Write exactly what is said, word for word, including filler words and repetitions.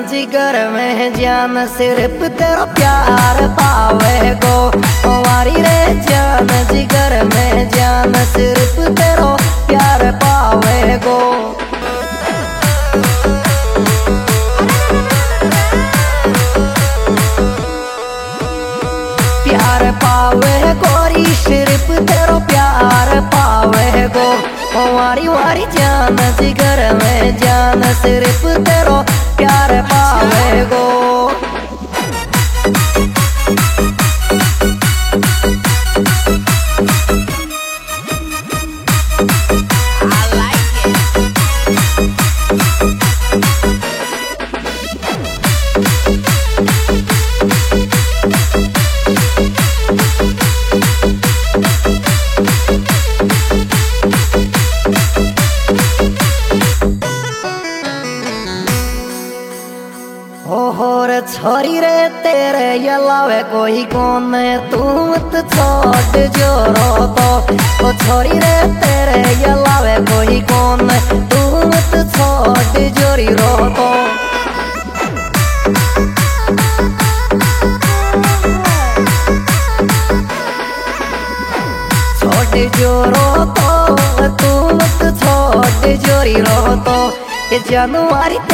जिगर में जान सिर्फ तेरा प्यार पावे गो। हमारी रे जान जिगर में जान सिर्फ तेरा प्यार पावे गो। प्यार पावे गोरी सिर्फ तेरा प्यार पावे गो। हमारी वारी जान जिगर में जान सिर्फ तेरा प्यार पावे गो। होर छोरी रे तेरे अलावे कोई कौन तू मत छोड़ जोरो तो। ओ छोरी रे तेरे अलावे कोई कौन तू मत छोड़ जोरी रो तो। छोड़ जोरो तो तू मत छोड़ जोरी रो तो। ये जानवारी